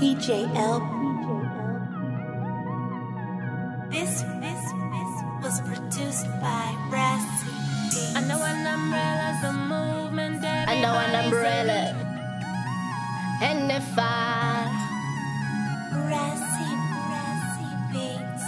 TJL. This was produced by Brassy. I know an umbrella's a movement that I know an umbrella. And if Brassy beats.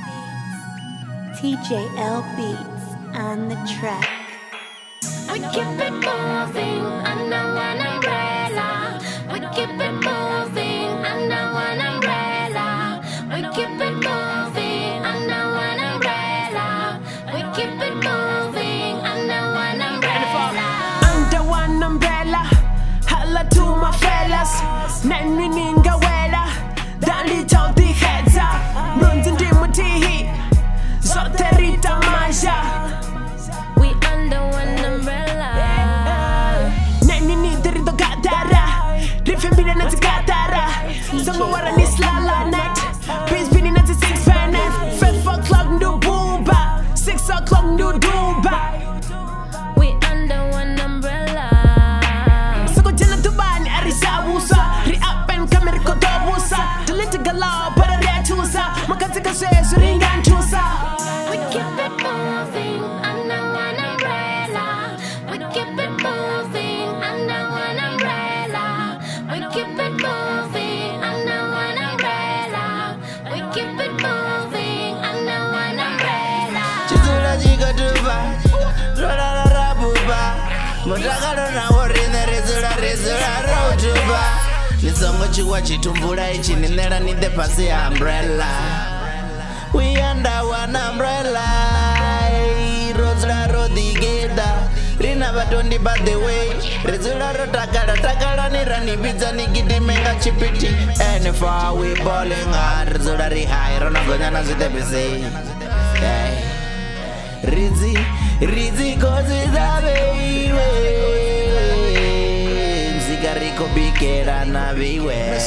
TJL beats on the track. we keep it moving. I know an umbrella. We keep it moving. I know an umbrella. We keep it moving. I know an umbrella. We keep it moving. I know an umbrella. Under one umbrella, holla to my fellas. Name ninga wela, dali tauti heads up. Runtin dimutihi, zoterita maja. We under one umbrella. Name ni derito gatara, rifembina na gatara. Zongo wara ni slala night, biz bini na 6 panet. 5 o'clock new booba, 6 o'clock new duba. We under one umbrella. Sako jana tubani arisabusa, riapen kamera kotobusa. Delete gala para reatusa, makatika sesu ringantusa. We keep it moving. I know an umbrella. We keep it moving. I know an umbrella. We keep it moving. I know an umbrella. We keep it moving. I know an umbrella. Chizura jiga duba, rora ra buba. Mutakaro na worine rezura rojuba. Nisongo chikwa chitumbura ichi ninera nide pasi umbrella. We under one umbrella. Rozra rodigeda. Rina batondi by the way. Rezura takara ni rani pizza ni gidi menga chipiti. And if we balling hard, rezura ri high. Rona gonya na zite busy. Rizzi cose da baby. Zigarrico bikera na viwe.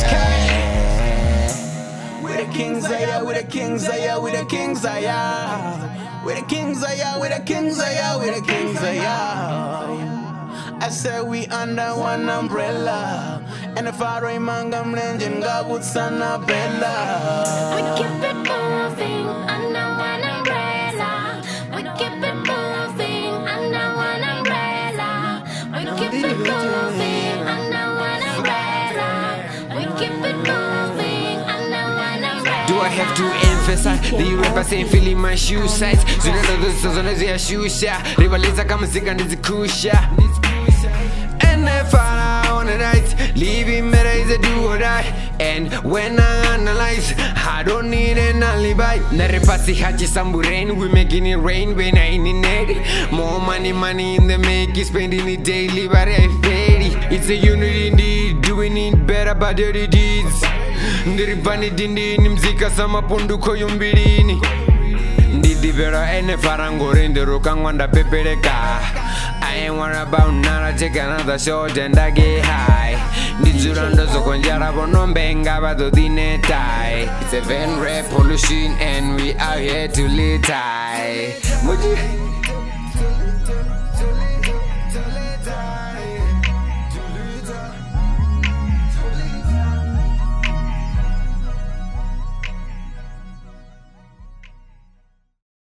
We the kings of ya, we the kings of ya, we the kings of ya. We the kings of ya, we the kings of ya, we the kings of ya. I said we under one umbrella. And if I remind them, then God would send a We bella. keep it moving. I know an umbrella. We keep it moving. I know an umbrella. We keep it moving. I know an umbrella. We keep it moving. I know an umbrella. Do I have to emphasize that you represent feeling my shoe size? Zina ndo zona ziyashusha, rivaliza kama zika ndizikusha. And if I on the night, leaving better is a do or die. And when I analyze, I don't need an alibi. Narepasi hachi samburen, we making it rain when I in it. More money in the make, spending it daily, but I fade it. It's a unity indeed, doing it better by dirty deeds. Ndiripani dindi ni mzika sama punduko yumbilini. Ndidibera ene farangore ndiruka ngwanda pepereka. I ain't worried about none, I take another shot and I get high. Ndizurando zokonjara bonombenga bado dine tie. It's a van rap pollution and we are here to live high. Muji